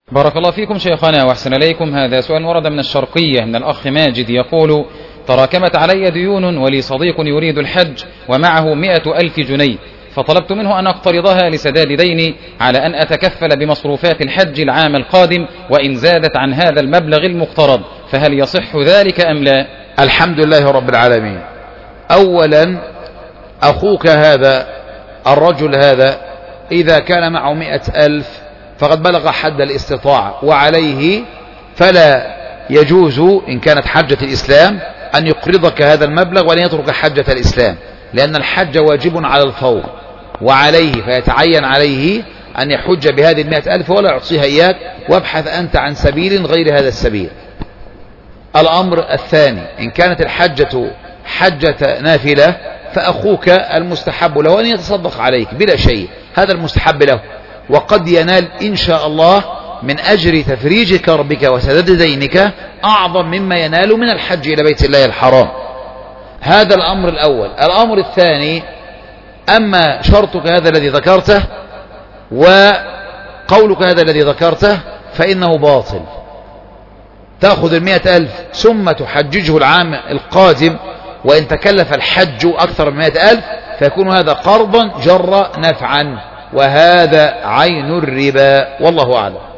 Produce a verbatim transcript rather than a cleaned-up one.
بارك الله فيكم شيخنا وأحسن إليكم. هذا سؤال ورد من الشرقية من الأخ ماجد يقول: تراكمت علي ديون ولي صديق يريد الحج ومعه مئة ألف جنيه، فطلبت منه أن أقترضها لسداد ديني على أن أتكفل بمصروفات الحج العام القادم وإن زادت عن هذا المبلغ المقترض، فهل يصح ذلك أم لا؟ الحمد لله رب العالمين. أولا أخوك هذا الرجل هذا إذا كان معه مئة ألف فقد بلغ حد الاستطاعة وعليه، فلا يجوز إن كانت حجة الإسلام أن يقرضك هذا المبلغ ولن يترك حجة الإسلام، لأن الحج واجب على الفور وعليه، فيتعين عليه أن يحج بهذه المئة ألف ولا يعطيها إياك، وابحث أنت عن سبيل غير هذا السبيل. الأمر الثاني: إن كانت الحجة حجة نافلة فأخوك المستحب له أن يتصدق عليك بلا شيء، هذا المستحب له، وقد ينال إن شاء الله من أجر تفريج كربك وسداد دينك أعظم مما ينال من الحج إلى بيت الله الحرام. هذا الأمر الأول. الأمر الثاني: أما شرطك هذا الذي ذكرته وقولك هذا الذي ذكرته فإنه باطل. تأخذ المئة ألف ثم تحججه العام القادم، وإن تكلف الحج أكثر من مئة ألف فيكون هذا قرضا جر نفعا، وهذا عين الربا، والله أعلم.